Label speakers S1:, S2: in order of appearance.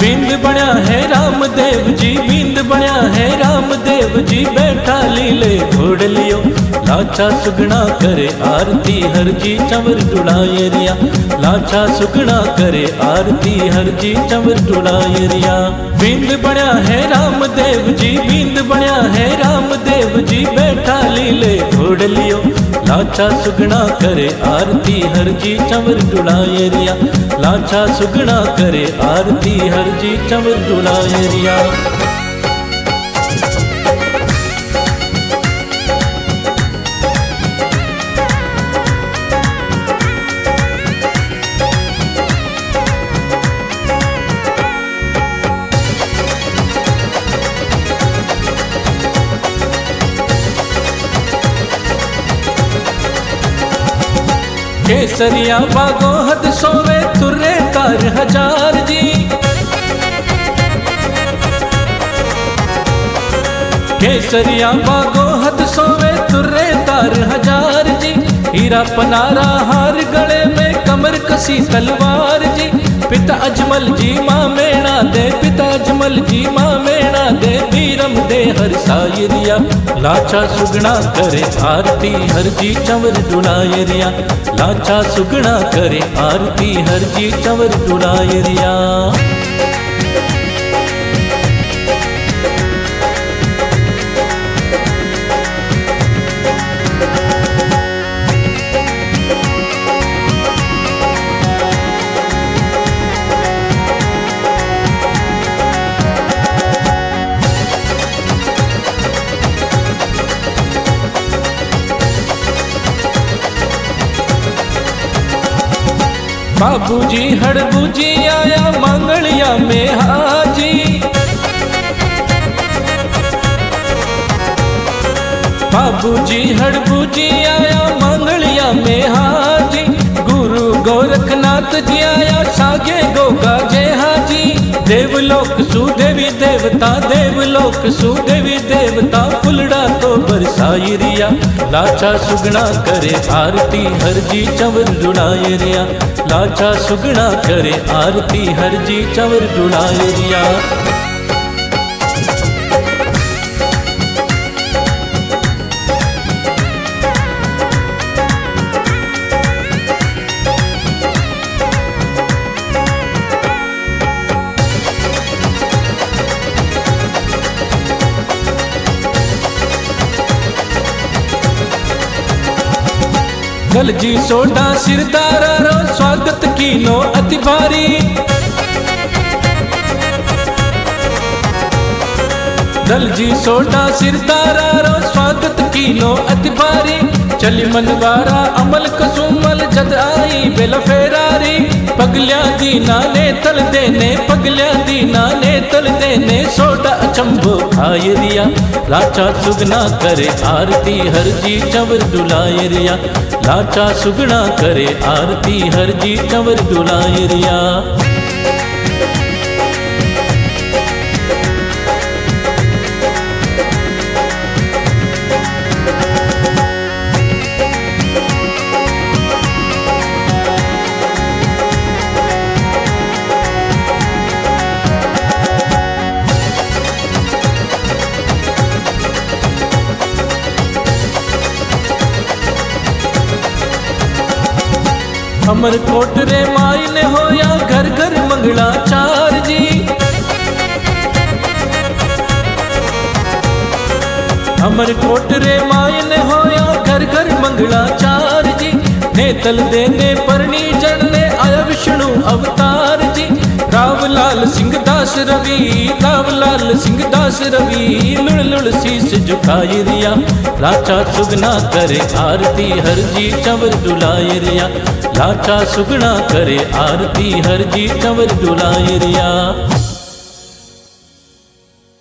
S1: बिंद बनया है रामदेव जी, बिंद बनया है रामदेव जी, बैठा लीले घोड़ लियो। लाचा सुगना करे आरती हर जी चंवर डुलाए रिया, लाचा सुगना करे आरती हर जी चंवर डुलाए रिया। बिंद बनया है रामदेव जी, बिंद बनया है रामदेव जी, बैठा लीले घोड़ लियो। लाचा सुगना करे आरती हर जी चंवर डुलाए रिया, लाचा सुगना करे आरती हर जी चंवर डुलाए रिया। केसरिया बागो हद सोवे तुर्रे तार हजार जी, केसरिया बागो हद सोवे तुर्रे तार हजार जी। हीरा पनारा हार गले में कमर कसी तलवार जी। पिता अजमल जी माँ मेणा दे, पिता अजमल जी माँ मेणा दे, बीरम दे हर सायरिया। लाचा सुगना करे आरती हर जी चंवर डुलाए रिया, लाचा सुगना करे आरती हर जी चंवर डुलाए रिया। बाबूजी हड़बूजी आया मंगलिया में हाजी, बाबूजी हड़बूजी आया मंगलिया में हाजी। गुरु गोरखनाथ जी आया सागे गोगा जय हाजी। देवलोक सुदेवी देवता, देवलोक सुदेवी देवता, फुलड़ा तो बरसाई रिया। लाचा सुगना करे आरती हर जी चंवर डुलाए रिया, लाचा सुगना करे आरती हर जी चंवर डुलाए रिया। गल जी सोडा सिरदारा रो स्वागत कीनो अति भारी। गल जी सोडा सिरदारा रो स्वागत कीनो अति भारी। चली मनवारा अमल कसुमल जद आई बेला फेरारी। पगलिया दी नाने तल देने, पगलिया दी नाने तल देने, सोडा अचंभो खाए रिया। लाचा सुगना करे आरती हर जी चंवर डुलाए रिया, लाचा सुगना करे आरती हर जी चंवर डुलाए रिया। अमरकोट रे माई ने होया घर घर मंगला चार जी। अमरकोट रे माई ने होया घर घर मंगला चार जी। नेतल देने परनी जड़ने आया विष्णु अवतार जी। रावलाल सिंह दास रवि, रावलाल सिंह दास रवि, लुड़ लुड़ शीस झुकाए रिया। लाचा सुगना करे आरती हर जी चंवर डुलाए रिया, लाचा सुगना करे आरती हर जी चंवर डुलाए रिया।